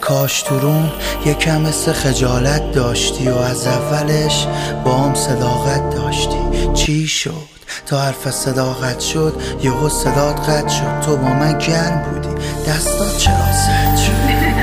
کاش تو روم یکم مثل خجالت داشتی و از اولش با هم صداقت داشتی. چی شد تا حرف صداقت شد یهو صدات قطع شد؟ تو با من گرم بودی دستات چرا سرد شد؟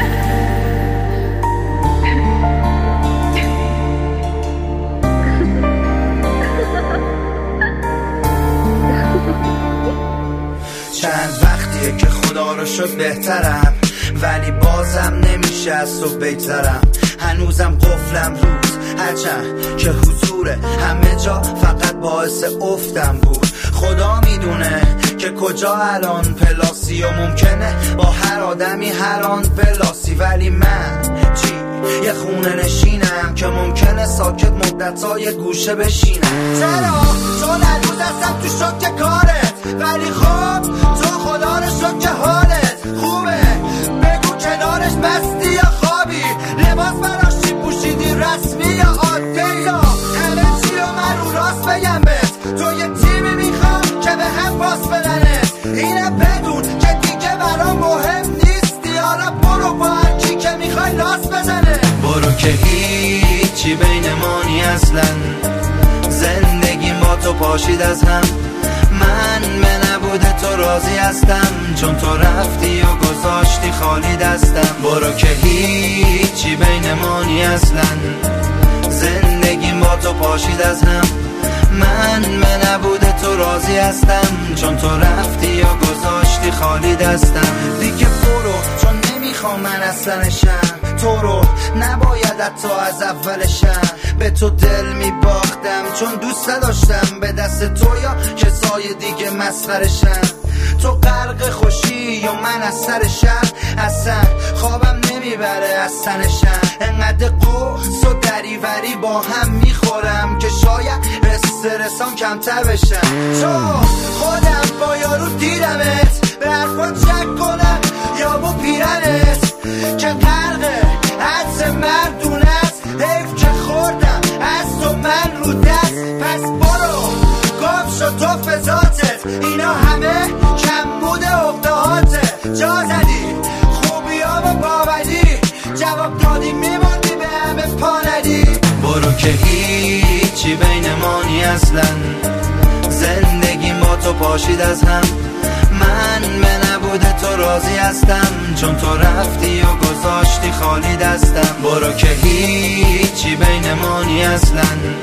چند وقتیه که خدا رو شد بهترم، ولی بازم نمیشه از تو بگذرم. هنوزم قفلم روز هرچند که حضور همه جا فقط باعث افتم بود. خدا میدونه که کجا الان پلاسی و ممکنه با هر آدمی هر آن پلاسی، ولی من چی؟ یه خونه نشینم که ممکنه ساکت مدت‌های گوشه بشینم. چرا؟ چون هنوز هستم تو شوک کارت، ولی خب تو خدا رو شد که حالت خوبه. بگو کنارش مستی یا خوابی، لباس براشی پوشیدی رسمی یا عادی، یا همه چی رو من رو راست بگم بهت. تو یه تیمی میخوام که به هم پاس بدنت، اینه بدون که دیگه برام مهم نیستی. حالا برو با هر کی که میخوای لاس بزنه. برو که هیچی بین ما نی اصلا، زندگیم با تو پاشید از هم. من به نبود تو راضی هستم، چون تو رفتی و گذاشتی خالی دستم. برو که هیچی بین ما نی اصلا، زندگیم با تو پاشید از هم. من به نبود تو راضی هستم، چون تو رفتی و گذاشتی خالی دستم. دیگه برو چون نمیخوام من اصلا نشم، تو رو نباید حتی از اولشم. به تو دل میباختم چون دوست نداشتم به دست تو یا کسای دیگه مسخرشم. تو غرق خوشی و من از سر شهر، اصلا خوابم نمیبره از تنشم. انقدر قرص و دریوری با هم میخورم که شاید استرسام کمتر بشم. چون خودم با یارو دیدمت، به حرفات شک کنم یا با پیرنت که غرق حدس مردونه است. حیف که خوردم از تو من رو دست، پس برو گم شد تو فضاتت. اینا همه کم بوده اقدهاته. جا زدی خوبی ها و باوری، جواب دادی میماندی به همه پاندی. برو که هیچی بین ما نی اصلا، زندگیم با تو پاشید از هم. من به نبود تو راضی هستم، چون تو رفتی و گذاشتی خالی دستم. برو که هیچی بین ما نی اصلا،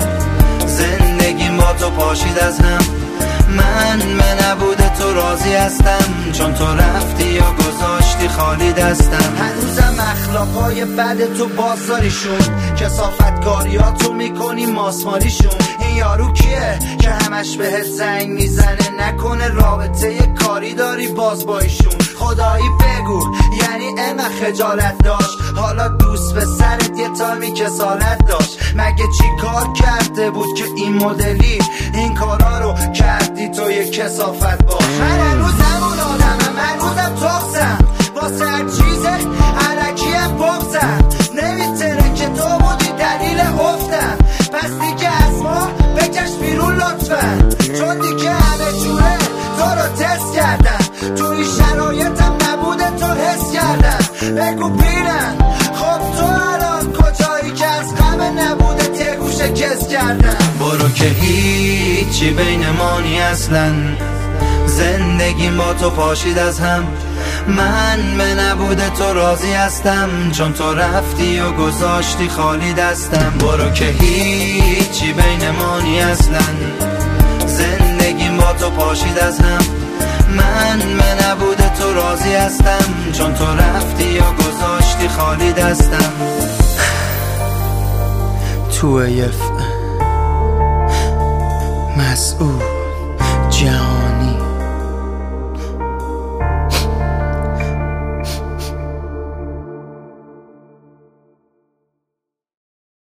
زندگیم با تو پاشید از هم. من به نبود تو راضی هستم، چون تو رفتی و گذاشتی خالی دستم. هنوزم اخلاقای بد تو بازاریشون، کثافتکاریاتو میکنی ماسمالیشون. این یارو کیه که همش بهت زنگ میزنه؟ نکنه رابطه کاری داری باز با ایشون؟ خدایی بگو یعنی اینقدر خجالت داشت؟ حالا دوست به سرت یه تایمی کسالت داشت؟ مگه چی کار کرده بود که این مدلی این کارا رو کردی تو یه کثافت باش؟ من هنوزم اون آدمم، هنوزم تخصم، واسه هر چیز علکیم بغزم. نمیتونه که تو بودی دلیل افتم، پس دیگه از ما بکش بیرون لطفا، چون دیگه همه جوره تو رو تست کردم. توی شرایطم نبوده تو حس کردم. بگو بینم خب تو الان کجایی که از غم نبوده ته گوشه کس کردم. برو که هیچی بین ما نی اصلا، زندگیم با تو پاشید از هم. من به نبود تو راضی هستم، چون تو رفتی و گذاشتی خالی دستم. برو که هیچی بین ما نی اصلا، زندگیم با تو پاشید از هم. من به نبود تو راضی هستم، چون تو رفتی و گذاشتی خالی دستم. تو مسئول جان